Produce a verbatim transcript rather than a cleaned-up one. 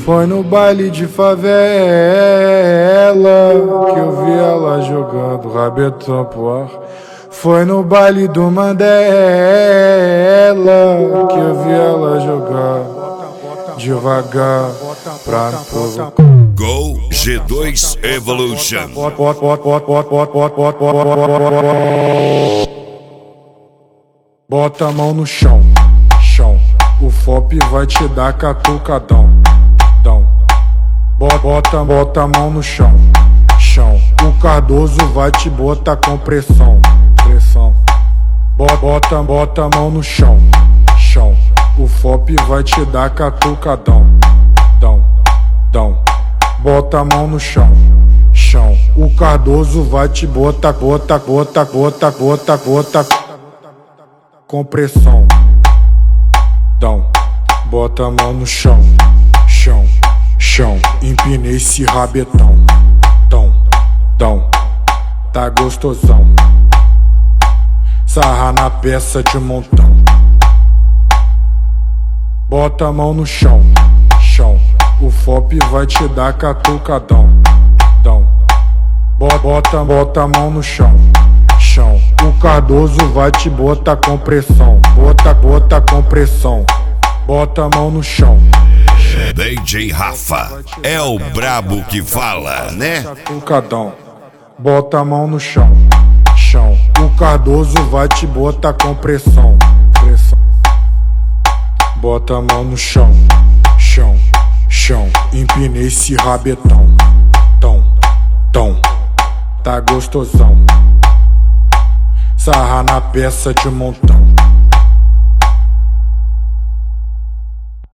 Foi no baile de favela que eu vi ela jogando rabetão pro ar. Foi no baile do Mandela que eu vi ela jogar devagar pra me provocar. Go G dois Evolution. Bota a mão no chão, chão. O F O P vai te dar catucadão, dão. Bota, bota a mão no chão, chão. O Cardoso vai te botar com pressão, pressão. Bota, bota a mão no chão, chão. O F O P vai te dar catucadão, dão, dão. Bota a mão no chão, chão. O Cardoso vai te botar, bota, bota, bota, bota, bota com pressão, dão. Bota a mão no chão, chão, chão. Empinei esse rabetão, dão, dão. Tá gostosão. Sarra na peça de montão. Bota a mão no chão, chão. O F O P vai te dar catucadão, dão. Bota, bota a mão no chão, chão. O Cardoso vai te botar com pressão. Bota, bota com pressão. Bota a mão no chão. D J Rafa é o brabo que fala, né? Catucadão. Bota a mão no chão, chão. O Cardoso vai te botar com pressão, pressão. Bota a mão no chão, chão, chão. Empinei esse rabetão, tão, tão. Tá gostosão. Sarra na peça de montão.